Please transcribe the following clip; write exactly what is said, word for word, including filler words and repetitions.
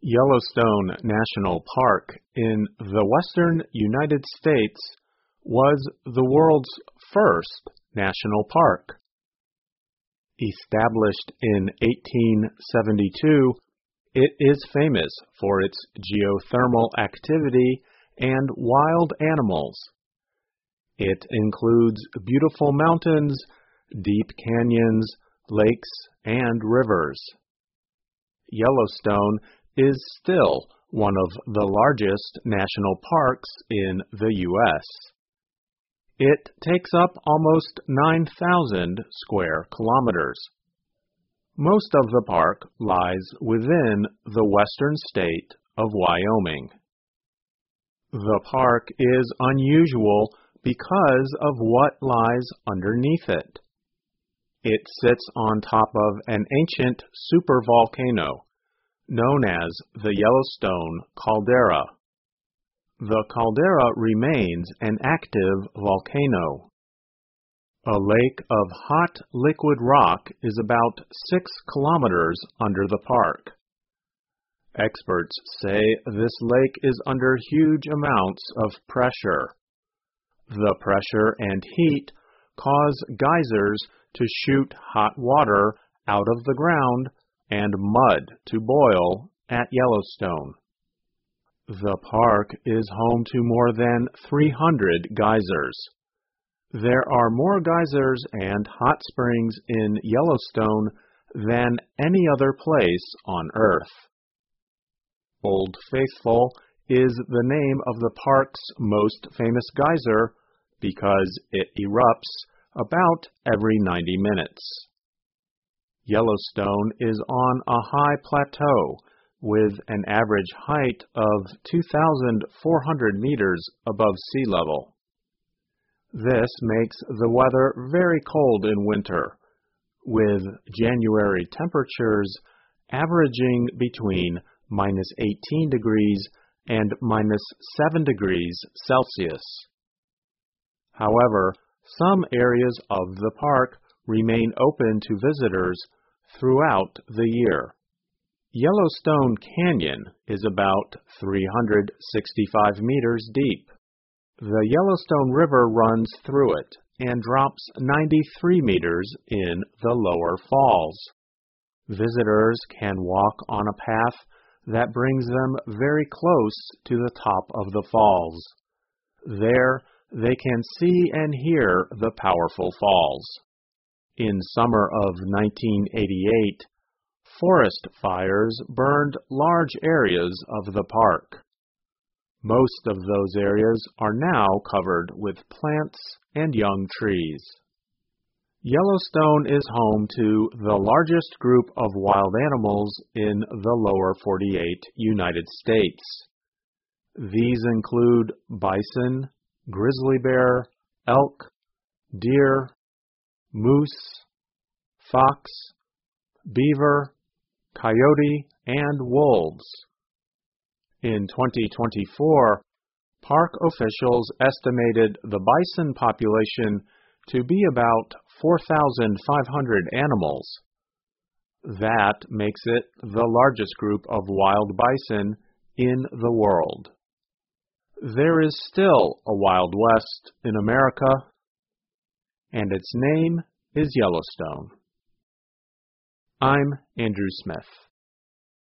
Yellowstone National Park in the western United States was the world's first national park. Established in eighteen seventy-two, it is famous for its geothermal activity and wild animals. It includes beautiful mountains, deep canyons, lakes, and rivers. Yellowstone is still one of the largest national parks in the U S It takes up almost nine thousand square kilometers. Most of the park lies within the western state of Wyoming. The park is unusual because of what lies underneath it. It sits on top of an ancient supervolcano known as the Yellowstone Caldera. The caldera remains an active volcano. A lake of hot liquid rock is about six kilometers under the park. Experts say this lake is under huge amounts of pressure. The pressure and heat cause geysers to shoot hot water out of the ground and mud to boil at Yellowstone. The park is home to more than three hundred geysers. There are more geysers and hot springs in Yellowstone than any other place on Earth. Old Faithful is the name of the park's most famous geyser because it erupts about every ninety minutes. Yellowstone is on a high plateau with an average height of two thousand four hundred meters above sea level. This makes the weather very cold in winter, with January temperatures averaging between minus eighteen degrees and minus seven degrees Celsius. However, some areas of the park remain open to visitors throughout the year. Yellowstone Canyon is about three hundred sixty-five meters deep. The Yellowstone River runs through it and drops ninety-three meters in the lower falls. Visitors can walk on a path that brings them very close to the top of the falls. There, they can see and hear the powerful falls. In summer of nineteen eighty-eight, forest fires burned large areas of the park. Most of those areas are now covered with plants and young trees. Yellowstone is home to the largest group of wild animals in the lower forty-eight United States. These include bison, grizzly bear, elk, deer, moose, fox, beaver, coyote, and wolves. In twenty twenty-four, park officials estimated the bison population to be about four thousand five hundred animals. That makes it the largest group of wild bison in the world. There is still a Wild West in America, and its name is Yellowstone. I'm Andrew Smith.